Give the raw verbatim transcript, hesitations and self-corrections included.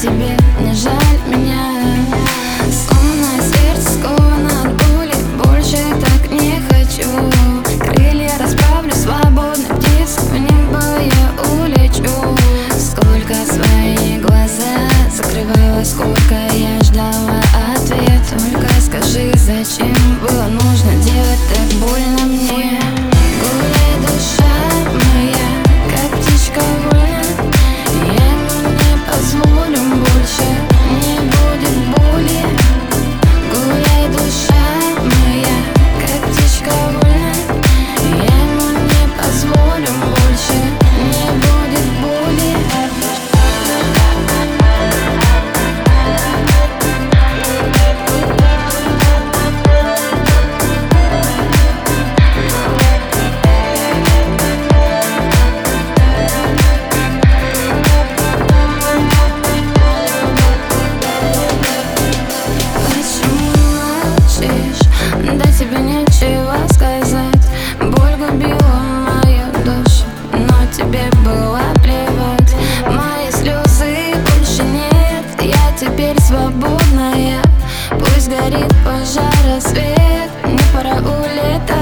тебе не жаль меня. Скованное сердце, сковано от боли, больше так не хочу. Крылья расправлю, свободной птицей в небо я улечу. Сколько свои глаза закрывала, сколько я ждала ответ. Только скажи, зачем было нужно делать так больно мне? Гуляй, душа моя, как птичка вольна, я ему не позволю больше, не будет боли. Гуляй, душа моя, как птичка вольна, я ему не позволю больше, не будет боли. Да тебе нечего сказать, боль губила мою душу, но тебе было плевать. Мои слезы больше нет, я теперь свободная. Пусть горит пожар, рассвет, мне пора улетать.